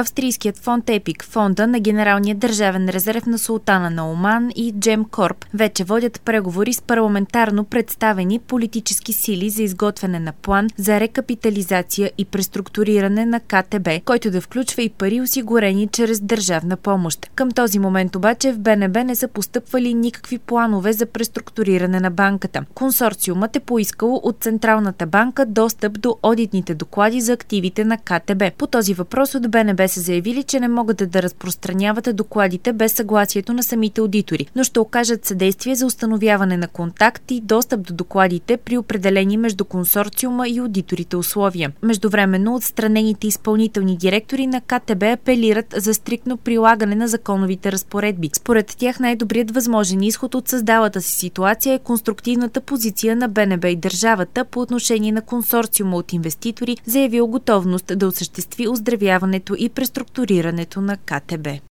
Австрийският фонд ЕПИК, фонда на Генералния държавен резерв на Султана на Оман и Gemcorp вече водят преговори с парламентарно представени политически сили за изготвяне на план за рекапитализация и преструктуриране на КТБ, който да включва и пари, осигурени чрез държавна помощ. Към този момент обаче в БНБ не са постъпвали никакви планове за преструктуриране на банката. Консорциумът е поискало от Централната банка достъп до одитните доклади за активите на КТБ. По този въпрос от БНБ са заявили, че не могат да разпространяват докладите без съгласието на самите аудитори, но ще окажат съдействие за установяване на контакт и достъп до докладите при определени между консорциума и аудиторите условия. Междувременно отстранените изпълнителни директори на КТБ апелират за стриктно прилагане на законовите разпоредби. Според тях най-добрият възможен изход от създалата си ситуация е конструктивната позиция на БНБ и държавата по отношение на консорциума от инвеститори, заявил готовност да осъществи оздравяването и преструктурирането на КТБ.